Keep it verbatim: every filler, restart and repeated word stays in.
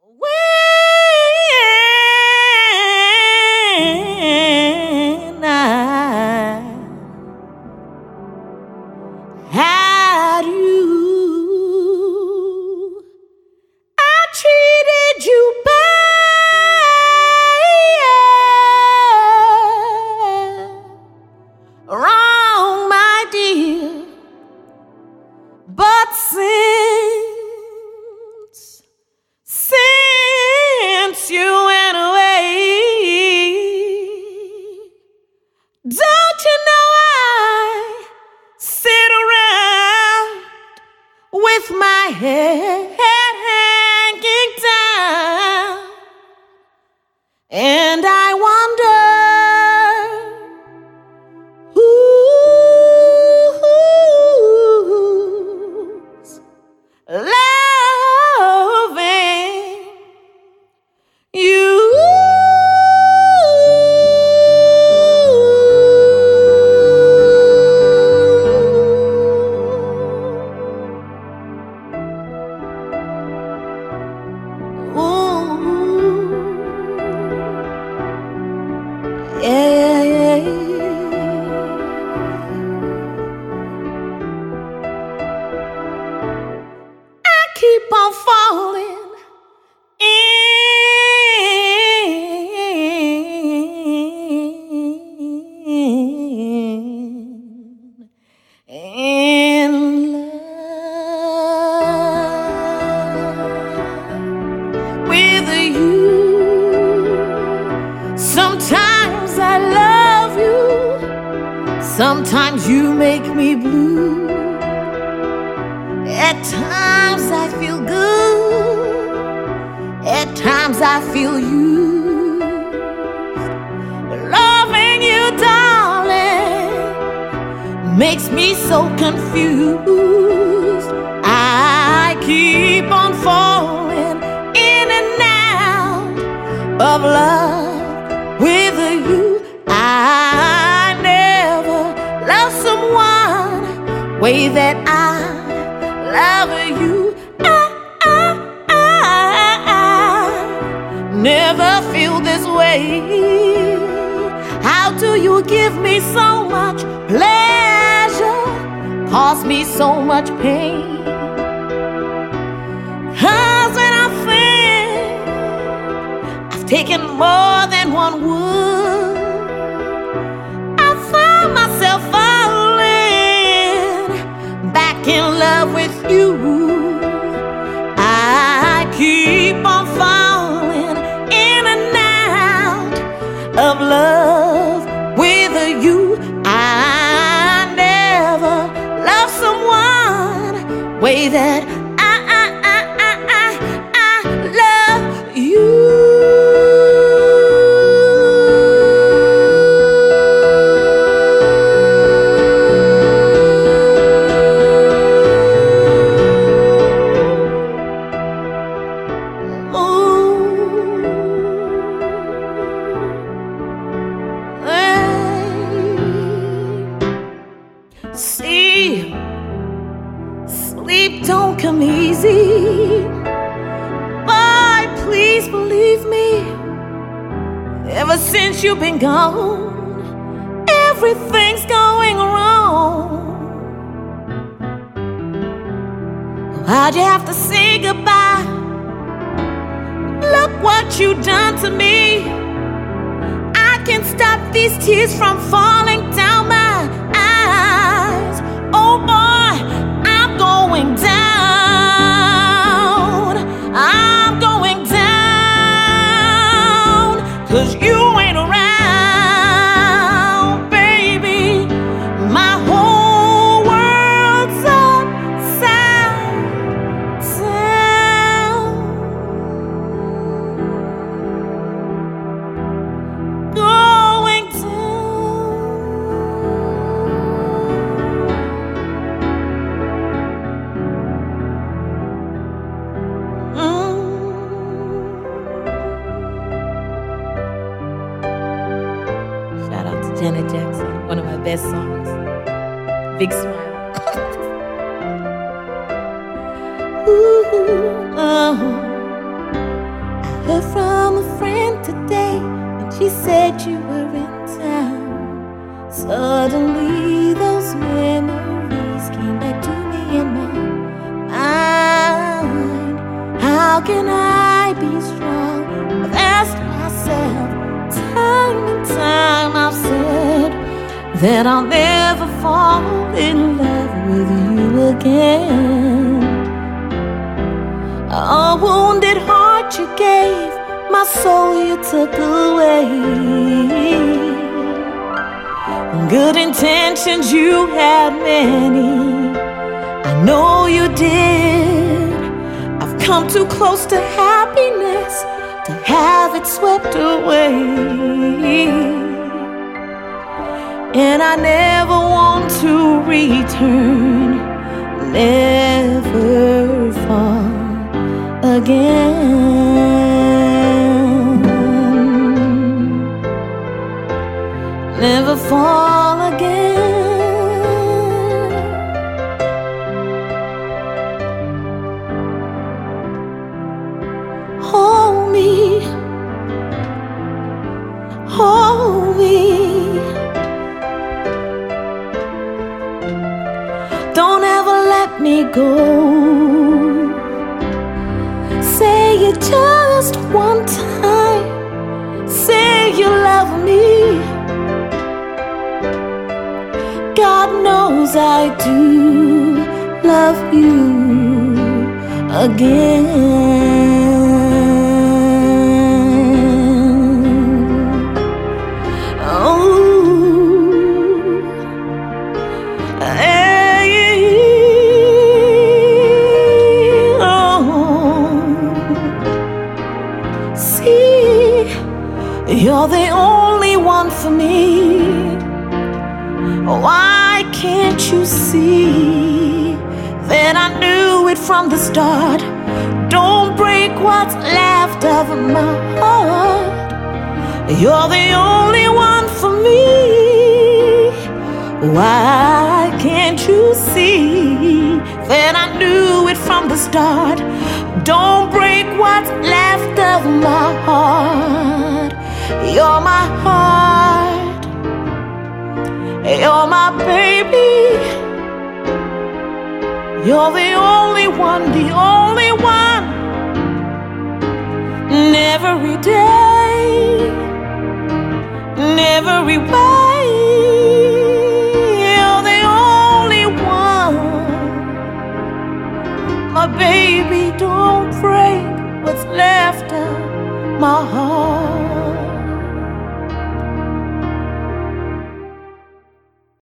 When I had you, I treated you bad. Wrong, my dear. But since, since you went away, don't you know I sit around with my head hanging down, and I wonder who's loving you. Yeah, yeah, yeah. I keep on falling in, in love with you. Sometimes I love you, sometimes you make me blue. At times I feel good, at times I feel used. Loving you, darling, makes me so confused. I keep on falling in and out of love with you. I never loved someone way that I love you. I, I, I, I never feel this way. How do you give me so much pleasure, cause me so much pain? 'Cause when I think I've taken more than one would, I find myself falling back in love with you. I keep on falling in and out of love with you. I never loved someone way that I, I, I, I, I, I love you. See, sleep don't come easy, but please believe me, ever since you've been gone, everything's going wrong. Why'd you have to say goodbye? Look what you done to me. I can't stop these tears from falling down my eyes. Oh boy, I'm going down. I'm going down, 'cause you ain't around, baby. My whole world's upside down. Going Janet Jackson, one of my best songs. Big Smile. Ooh, oh. heard from a friend today, and she said you were in town. Suddenly those memories came back to me in my mind. How can I be strong? I've asked myself time and time. I've said that I'll never fall in love with you again. A wounded heart you gave, my soul you took away. Good intentions you had many, I know you did. I've come too close to happiness to have it swept away. And I never want to return, never fall again, never fall again. Hold me, hold me. Don't ever let me go. Say it just one time. Say you love me. God knows I do love you again. You're the only one for me. Why can't you see that I knew it from the start? Don't break what's left of my heart. You're the only one for me. Why can't you see that I knew it from the start? Don't break what's left of my heart. You're my heart, you're my baby. You're the only one, the